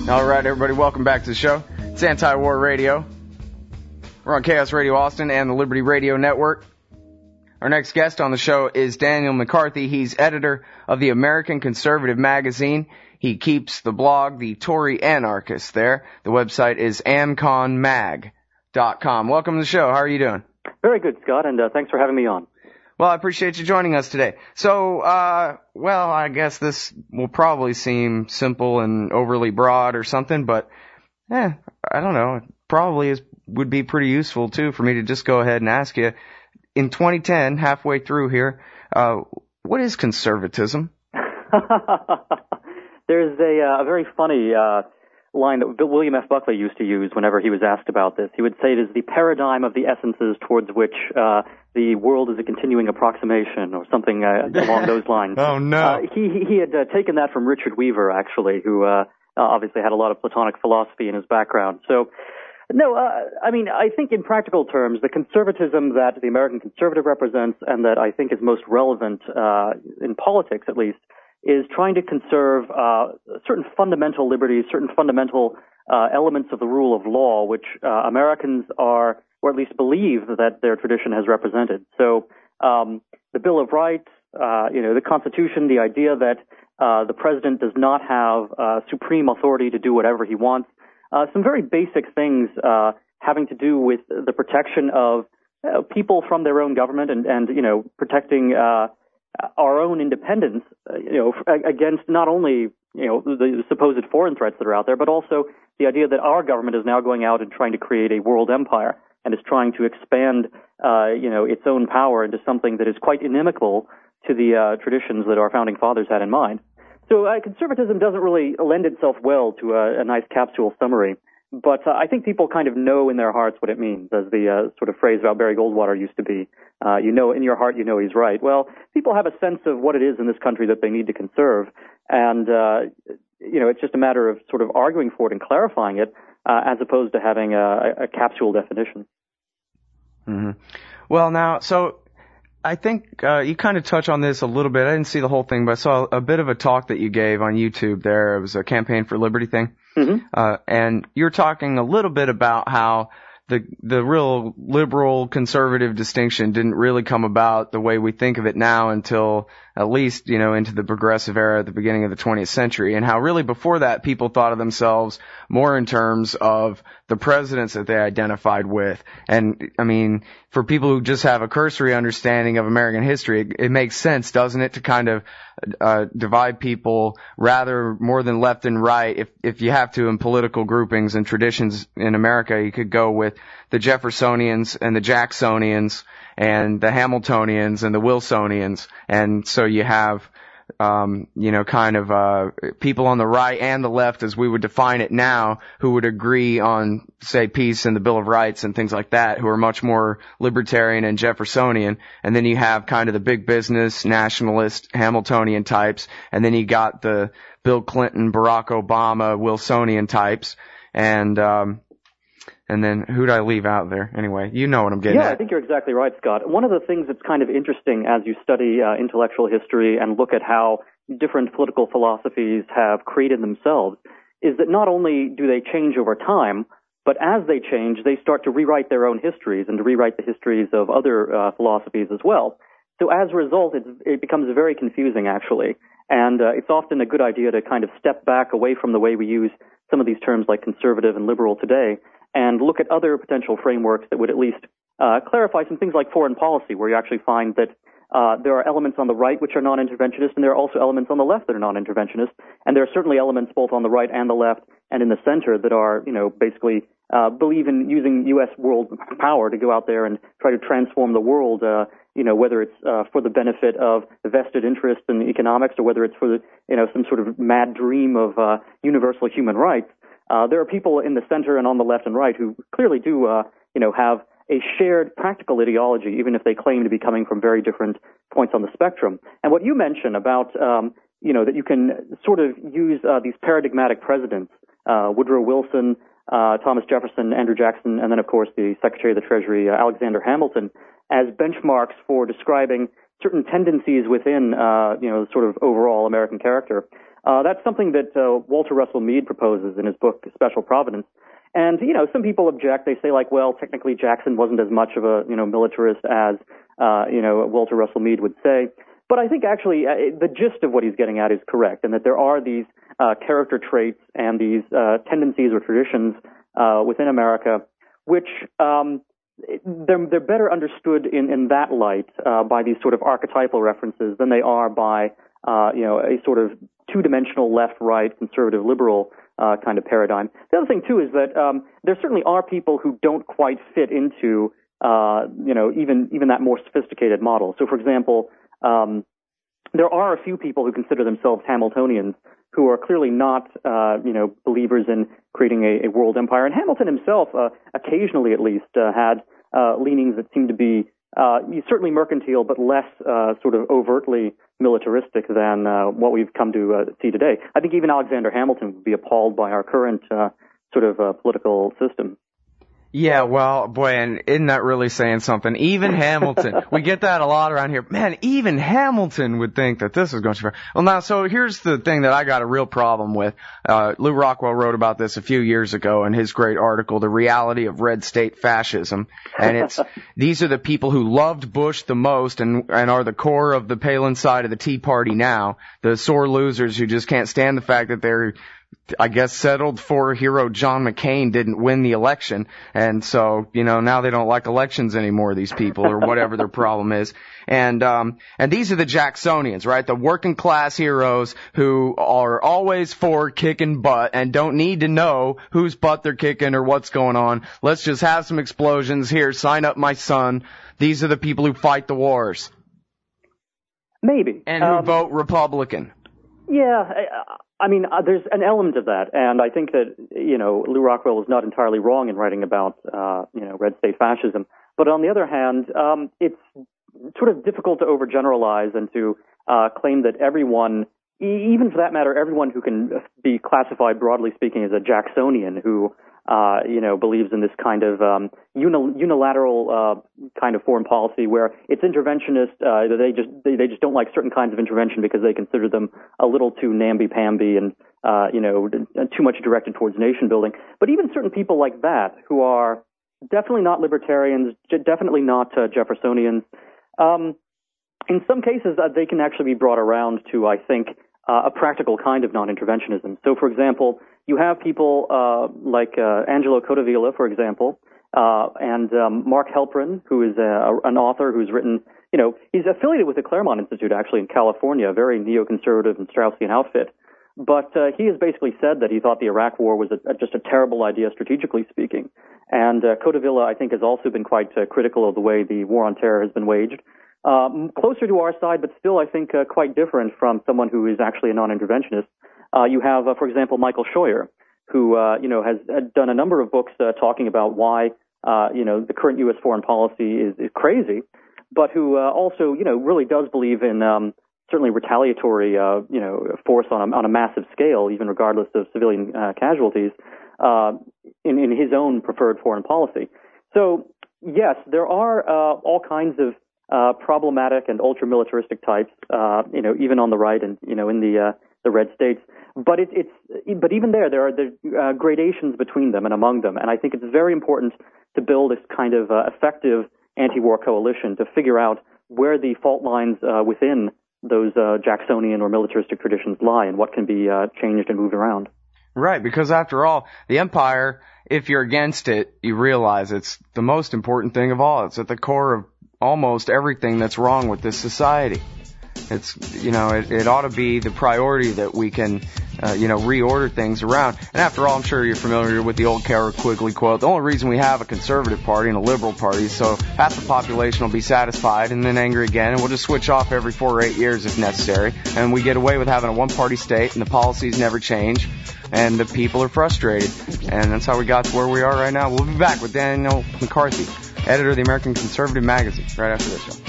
All right, everybody, welcome back to the show. It's Anti-War Radio. We're on Chaos Radio Austin and the Liberty Radio Network. Our next guest on the show is Daniel McCarthy. He's editor of the American Conservative magazine. He keeps the blog, The Tory Anarchist, there. The website is amconmag.com. Welcome to the show. How are you doing? Very good, Scott, and thanks for having me on. Well, I appreciate you joining us today. So, I guess this will probably seem simple and overly broad or something, but, I don't know. It probably would be pretty useful, too, for me to just go ahead and ask you, in 2010, halfway through here, what is conservatism? There's a very funny line that William F. Buckley used to use whenever he was asked about this. He would say it is the paradigm of the essences towards which the world is a continuing approximation, or something along those lines. Oh, no. He had taken that from Richard Weaver, actually, who obviously had a lot of Platonic philosophy in his background. So, no, I think in practical terms, the conservatism that the American conservative represents, and that I think is most relevant in politics at least, is trying to conserve certain fundamental liberties, certain fundamental elements of the rule of law, which Americans are, or at least believe that their tradition has represented. So the Bill of Rights, the Constitution, the idea that the president does not have supreme authority to do whatever he wants, some very basic things having to do with the protection of people from their own government and protecting our own independence, against not only, the supposed foreign threats that are out there, but also the idea that our government is now going out and trying to create a world empire and is trying to expand, its own power into something that is quite inimical to the traditions that our founding fathers had in mind. So conservatism doesn't really lend itself well to a nice capsule summary. But I think people kind of know in their hearts what it means, as the sort of phrase about Barry Goldwater used to be. In your heart, you know he's right. Well, people have a sense of what it is in this country that they need to conserve. And, it's just a matter of sort of arguing for it and clarifying it, as opposed to having a capsule definition. Mm-hmm. Well, now, so I think you kind of touch on this a little bit. I didn't see the whole thing, but I saw a bit of a talk that you gave on YouTube there. It was a Campaign for Liberty thing. Mm-hmm. And you're talking a little bit about how the real liberal conservative distinction didn't really come about the way we think of it now until at least, into the progressive era at the beginning of the 20th century, and how really before that people thought of themselves more in terms of the presidents that they identified with. And for people who just have a cursory understanding of American history, it makes sense, doesn't it, to kind of divide people rather more than left and right. If you have to in political groupings and traditions in America, you could go with the Jeffersonians and the Jacksonians and the Hamiltonians and the Wilsonians. And so you have, people on the right and the left, as we would define it now, who would agree on, say, peace and the Bill of Rights and things like that, who are much more libertarian and Jeffersonian. And then you have kind of the big business, nationalist, Hamiltonian types. And then you got the Bill Clinton, Barack Obama, Wilsonian types. And then who'd I leave out there? Anyway, you know what I'm getting at. Yeah, I think you're exactly right, Scott. One of the things that's kind of interesting as you study intellectual history and look at how different political philosophies have created themselves is that not only do they change over time, but as they change, they start to rewrite their own histories and to rewrite the histories of other philosophies as well. So as a result, it becomes very confusing, actually. And it's often a good idea to kind of step back away from the way we use some of these terms like conservative and liberal today and look at other potential frameworks that would at least clarify some things like foreign policy, where you actually find that there are elements on the right which are non-interventionist, and there are also elements on the left that are non-interventionist, and there are certainly elements both on the right and the left and in the center that are, basically believe in using U.S. world power to go out there and try to transform the world, whether it's for the benefit of vested interest in economics or whether it's for some sort of mad dream of universal human rights. There are people in the center and on the left and right who clearly do, have a shared practical ideology, even if they claim to be coming from very different points on the spectrum. And what you mentioned about, that you can sort of use these paradigmatic presidents, Woodrow Wilson, Thomas Jefferson, Andrew Jackson, and then, of course, the Secretary of the Treasury, Alexander Hamilton, as benchmarks for describing certain tendencies within, sort of overall American character. That's something that Walter Russell Mead proposes in his book Special Providence. And, some people object. They say, like, well, technically Jackson wasn't as much of a, militarist as, Walter Russell Mead would say. But I think actually the gist of what he's getting at is correct, and that there are these character traits and these tendencies or traditions within America which they're better understood in that light by these sort of archetypal references than they are by a sort of two-dimensional left-right conservative-liberal kind of paradigm. The other thing too is that there certainly are people who don't quite fit into even that more sophisticated model. So, for example, there are a few people who consider themselves Hamiltonians who are clearly not, believers in creating a world empire. And Hamilton himself, occasionally at least, had leanings that seemed to be certainly mercantile, but less sort of overtly militaristic than what we've come to see today. I think even Alexander Hamilton would be appalled by our current sort of political system. Yeah, well, boy, and isn't that really saying something? Even Hamilton, we get that a lot around here. Man, even Hamilton would think that this is going too far. Well, now, so here's the thing that I got a real problem with. Lew Rockwell wrote about this a few years ago in his great article, The Reality of Red State Fascism. And these are the people who loved Bush the most and are the core of the Palin side of the Tea Party now. The sore losers who just can't stand the fact that they're, I guess, settled for hero John McCain didn't win the election, and so, now they don't like elections anymore, these people, or whatever their problem is. And these are the Jacksonians, right? The working class heroes who are always for kicking butt and don't need to know whose butt they're kicking or what's going on. Let's just have some explosions here, sign up my son. These are the people who fight the wars. Maybe. And who vote Republican. Yeah, I mean, there's an element of that, and I think that, Lew Rockwell is not entirely wrong in writing about, red state fascism. But on the other hand, it's sort of difficult to overgeneralize and to claim that everyone, even for that matter, everyone who can be classified broadly speaking as a Jacksonian who, believes in this kind of unilateral kind of foreign policy where it's interventionist. They just don't like certain kinds of intervention because they consider them a little too namby-pamby and too much directed towards nation building. But even certain people like that who are definitely not libertarians, definitely not Jeffersonians, in some cases they can actually be brought around to, I think, a practical kind of non-interventionism. So, for example, you have people like Angelo Codevilla, for example, and Mark Helprin, who is an author who's written, he's affiliated with the Claremont Institute, actually, in California, a very neoconservative and Straussian outfit. But he has basically said that he thought the Iraq War was just a terrible idea, strategically speaking. And Codevilla, I think, has also been quite critical of the way the war on terror has been waged. Closer to our side, but still, I think, quite different from someone who is actually a non-interventionist. You have, for example, Michael Scheuer, who, has done a number of books talking about why, the current U.S. foreign policy is crazy, but who also, really does believe in certainly retaliatory, force on a massive scale, even regardless of civilian casualties, in his own preferred foreign policy. So, yes, there are all kinds of problematic and ultra-militaristic types, even on the right and, in the red states. But but even there are the gradations between them and among them. And I think it's very important to build this kind of effective anti-war coalition to figure out where the fault lines within those Jacksonian or militaristic traditions lie and what can be changed and moved around. Right, because after all, the empire, if you're against it, you realize it's the most important thing of all. It's at the core of almost everything that's wrong with this society. It's, it ought to be the priority that we can, reorder things around. And after all, I'm sure you're familiar with the old Carroll Quigley quote. The only reason we have a conservative party and a liberal party is so half the population will be satisfied and then angry again, and we'll just switch off every 4 or 8 years if necessary. And we get away with having a one-party state, and the policies never change, and the people are frustrated. And that's how we got to where we are right now. We'll be back with Daniel McCarthy, editor of the American Conservative Magazine, right after this show.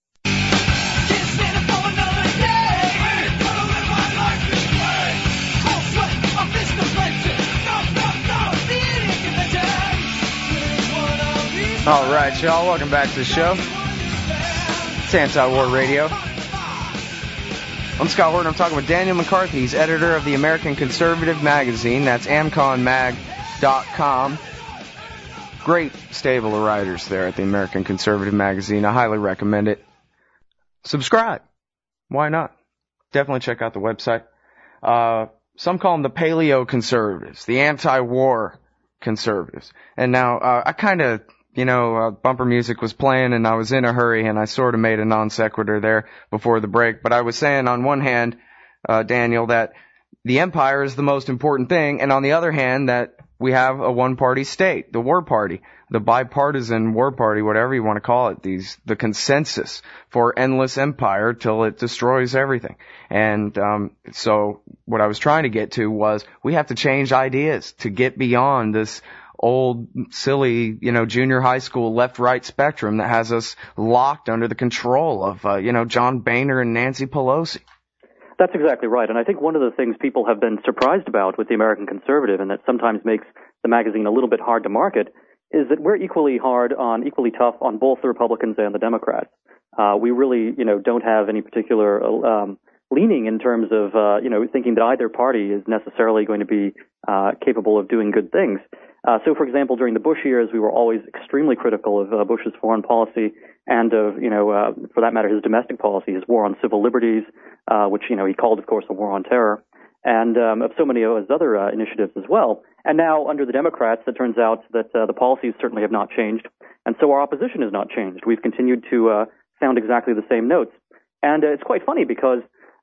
All right, y'all, welcome back to the show. It's Anti-War Radio. I'm Scott Horton. I'm talking with Daniel McCarthy. He's editor of the American Conservative magazine. That's amconmag.com. Great stable of writers there at the American Conservative magazine. I highly recommend it. Subscribe. Why not? Definitely check out the website. Some call them the paleo conservatives, the anti-war conservatives. And now, I kind of, bumper music was playing and I was in a hurry and I sort of made a non sequitur there before the break. But I was saying on one hand, Daniel, that the empire is the most important thing, and on the other hand, that we have a one-party state, the war party, the bipartisan war party, whatever you want to call it, the consensus for endless empire till it destroys everything. And so what I was trying to get to was we have to change ideas to get beyond this old, silly, junior high school left-right spectrum that has us locked under the control of, John Boehner and Nancy Pelosi. That's exactly right. And I think one of the things people have been surprised about with the American Conservative, and that sometimes makes the magazine a little bit hard to market, is that we're equally tough on both the Republicans and the Democrats. We really, don't have any particular leaning in terms of, thinking that either party is necessarily going to be capable of doing good things. So, for example, during the Bush years, we were always extremely critical of Bush's foreign policy and of, for that matter, his domestic policy, his war on civil liberties, which, he called, of course, a war on terror, and of so many of his other initiatives as well. And now, under the Democrats, it turns out that the policies certainly have not changed, and so our opposition has not changed. We've continued to sound exactly the same notes. And it's quite funny because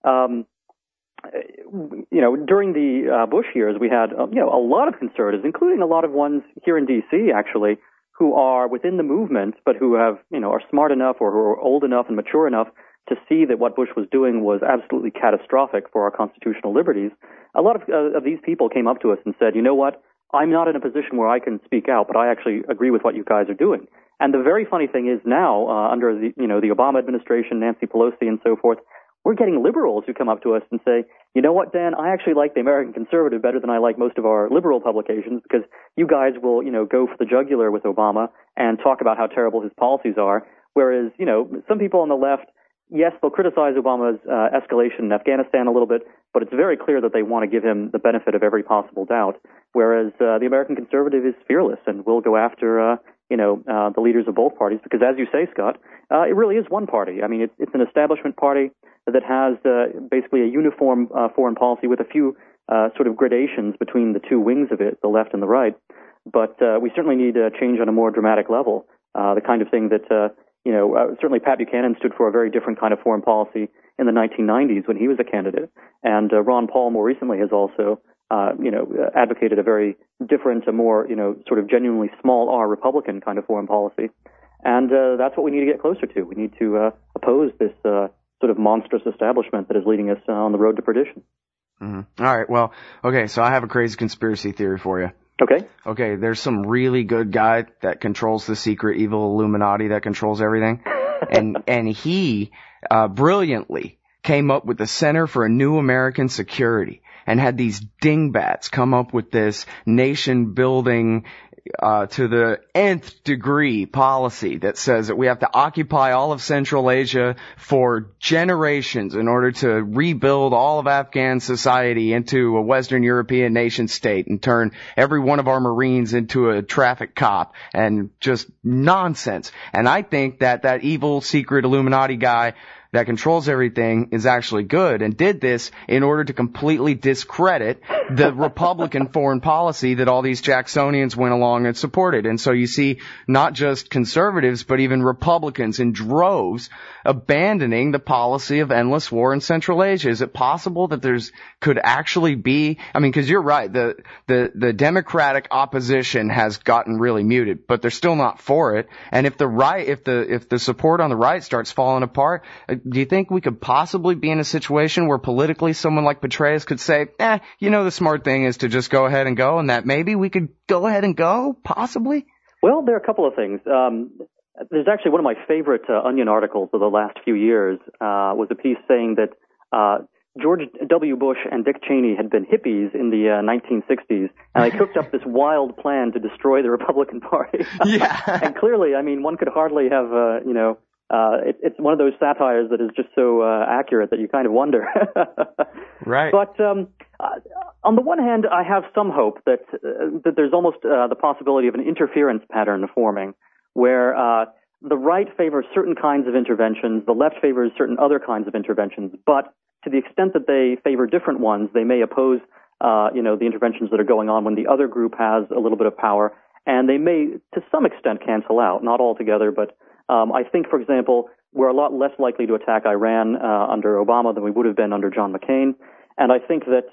during the Bush years, we had, a lot of conservatives, including a lot of ones here in D.C., actually, who are within the movement, but who have, are smart enough or who are old enough and mature enough to see that what Bush was doing was absolutely catastrophic for our constitutional liberties. A lot of these people came up to us and said, you know what, I'm not in a position where I can speak out, but I actually agree with what you guys are doing. And the very funny thing is now, under the, the Obama administration, Nancy Pelosi and so forth, we're getting liberals who come up to us and say, you know what, Dan, I actually like the American Conservative better than I like most of our liberal publications because you guys will, go for the jugular with Obama and talk about how terrible his policies are. Whereas, some people on the left, yes, they'll criticize Obama's escalation in Afghanistan a little bit, but it's very clear that they want to give him the benefit of every possible doubt. Whereas the American Conservative is fearless and will go after, the leaders of both parties because, as you say, Scott, it really is one party. I mean, it's an establishment party that has basically a uniform foreign policy with a few sort of gradations between the two wings of it, the left and the right. But we certainly need a change on a more dramatic level, the kind of thing that, certainly Pat Buchanan stood for a very different kind of foreign policy in the 1990s when he was a candidate. And Ron Paul more recently has also, advocated a very different, a more, sort of genuinely small R Republican kind of foreign policy. And that's what we need to get closer to. We need to oppose this sort of monstrous establishment that is leading us on the road to perdition. Mm-hmm. All right. Well, okay. So I have a crazy conspiracy theory for you. Okay. There's some really good guy that controls the secret evil Illuminati that controls everything. and he, brilliantly came up with the Center for a New American Security and had these dingbats come up with this nation building, to the nth degree policy that says that we have to occupy all of Central Asia for generations in order to rebuild all of Afghan society into a Western European nation state and turn every one of our Marines into a traffic cop and just nonsense. And I think that evil secret Illuminati guy that controls everything is actually good and did this in order to completely discredit the Republican foreign policy that all these Jacksonians went along and supported. And so you see not just conservatives, but even Republicans in droves abandoning the policy of endless war in Central Asia. Is it possible that could actually be, because you're right, the Democratic opposition has gotten really muted, but they're still not for it. And if the support on the right starts falling apart, do you think we could possibly be in a situation where politically someone like Petraeus could say, the smart thing is to just go ahead and go, and that maybe we could go ahead and go, possibly? Well, there are a couple of things. There's actually one of my favorite Onion articles of the last few years was a piece saying that George W. Bush and Dick Cheney had been hippies in the 1960s, and they cooked up this wild plan to destroy the Republican Party. Yeah. And clearly, one could hardly have, it's one of those satires that is just so accurate that you kind of wonder. Right. But on the one hand, I have some hope that there's almost the possibility of an interference pattern forming, where the right favors certain kinds of interventions, the left favors certain other kinds of interventions, but to the extent that they favor different ones, they may oppose the interventions that are going on when the other group has a little bit of power, and they may, to some extent, cancel out, not altogether, but I think, for example, we're a lot less likely to attack Iran under Obama than we would have been under John McCain, and I think that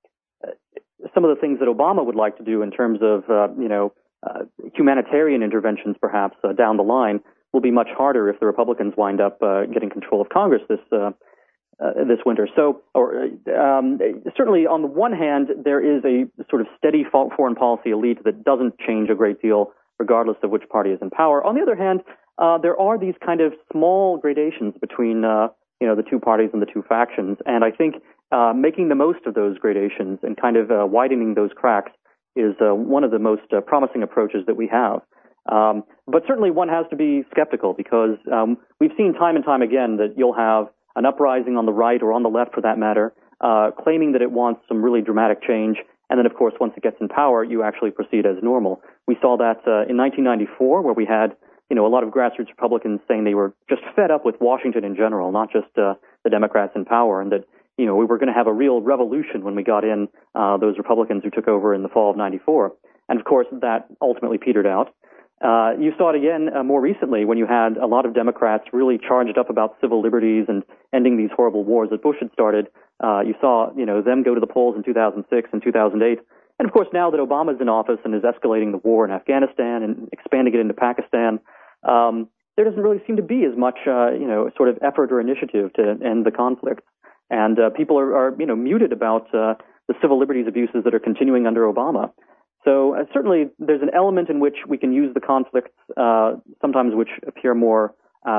some of the things that Obama would like to do in terms of, humanitarian interventions, perhaps, down the line, will be much harder if the Republicans wind up getting control of Congress this winter. So, certainly, on the one hand, there is a sort of steady foreign policy elite that doesn't change a great deal, regardless of which party is in power. On the other hand, there are these kind of small gradations between, the two parties and the two factions, and I think making the most of those gradations and kind of widening those cracks is one of the most promising approaches that we have. But certainly, one has to be skeptical because we've seen time and time again that you'll have an uprising on the right or on the left, for that matter, claiming that it wants some really dramatic change, and then, of course, once it gets in power, you actually proceed as normal. We saw that in 1994, where we had a lot of grassroots Republicans saying they were just fed up with Washington in general, not just the Democrats in power, and that we were going to have a real revolution when we got in those Republicans who took over in the fall of '94. And of course, that ultimately petered out. You saw it again more recently when you had a lot of Democrats really charged up about civil liberties and ending these horrible wars that Bush had started. You saw them go to the polls in 2006 and 2008. And of course, now that Obama's in office and is escalating the war in Afghanistan and expanding it into Pakistan, there doesn't really seem to be as much, sort of effort or initiative to end the conflict. And people are muted about the civil liberties abuses that are continuing under Obama. So certainly there's an element in which we can use the conflicts, sometimes which appear more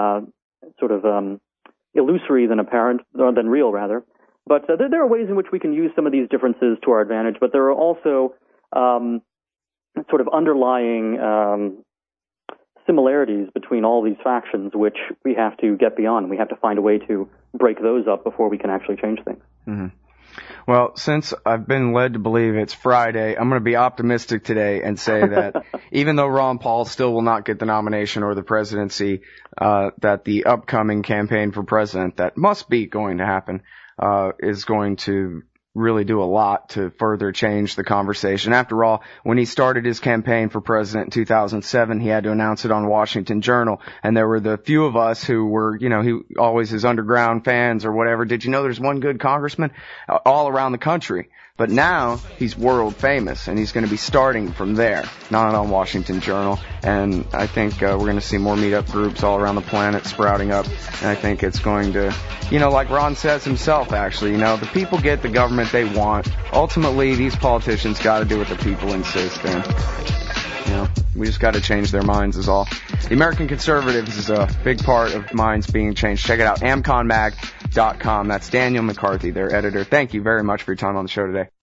illusory than apparent, or than real, rather. But there are ways in which we can use some of these differences to our advantage, but there are also sort of underlying similarities between all these factions, which we have to get beyond. We have to find a way to break those up before we can actually change things. Mm-hmm. Well, since I've been led to believe it's Friday, I'm going to be optimistic today and say that even though Ron Paul still will not get the nomination or the presidency, that the upcoming campaign for president that must be going to happen is going to really do a lot to further change the conversation. After all, when he started his campaign for president in 2007, he had to announce it on Washington Journal, and there were the few of us who were, he always his underground fans or whatever. Did you know there's one good congressman all around the country? But now he's world famous, and he's going to be starting from there, not on Washington Journal. And I think we're going to see more meetup groups all around the planet sprouting up. And I think it's going to, like Ron says himself, actually, the people get the government they want. Ultimately, these politicians got to do what the people insist, and we just got to change their minds is all. The American Conservatives is a big part of minds being changed. Check it out, amconmag.com. That's Daniel McCarthy, their editor. Thank you very much for your time on the show today.